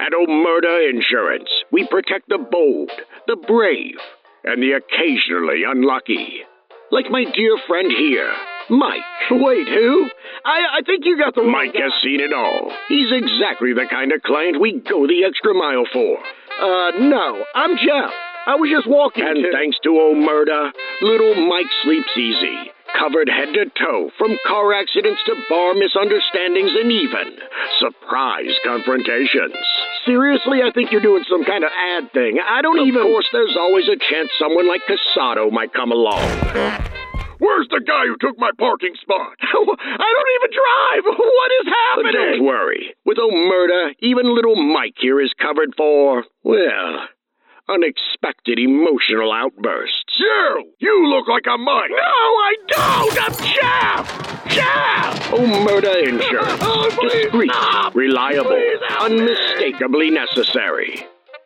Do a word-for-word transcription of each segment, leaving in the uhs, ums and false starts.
At Omerta Insurance, we protect the bold, the brave, and the occasionally unlucky. Like my dear friend here, Mike. Wait, who? I, I think you got the wrong Mike guy. has seen it all. He's exactly the kind of client we go the extra mile for. Uh, no, I'm Jeff. I was just walking And to... thanks to Omerta, little Mike sleeps easy. Covered head to toe, from car accidents to bar misunderstandings and even surprise confrontations. Seriously, I think you're doing some kind of ad thing. I don't Of even... Of course, there's always a chance someone like Casado might come along. Where's the guy who took my parking spot? I don't even drive! What is happening? Don't worry. With Omerta, even little Mike here is covered for, well, unexpected emotional outbursts. You! You look like a Mike! No, I don't! I'm Jeff! Jeff! Omerta Insurance. Oh, please Discreet, stop. reliable, Please help me. unmistakably necessary.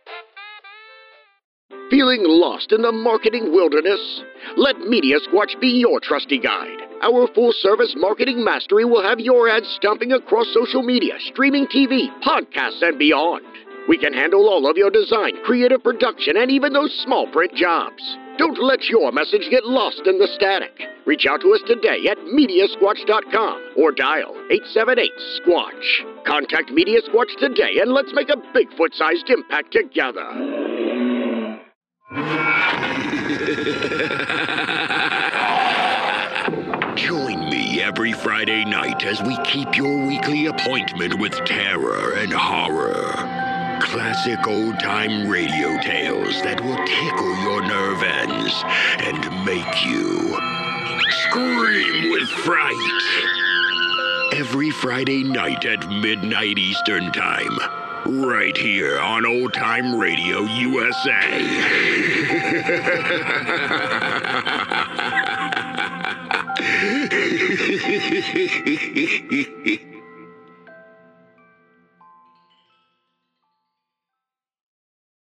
Feeling lost in the marketing wilderness? Let Media Squatch be your trusty guide. Our full-service marketing mastery will have your ads stomping across social media, streaming T V, podcasts, and beyond. We can handle all of your design, creative production, and even those small print jobs. Don't let your message get lost in the static. Reach out to us today at media squatch dot com or dial eight seven eight squatch. Contact Media Squatch today and let's make a Bigfoot-sized impact together. Join me every Friday night as we keep your weekly appointment with terror and horror. Classic old-time radio tales that will tickle your nerve ends and make you scream with fright. Every Friday night at midnight Eastern Time. Right here on Old Time Radio U S A.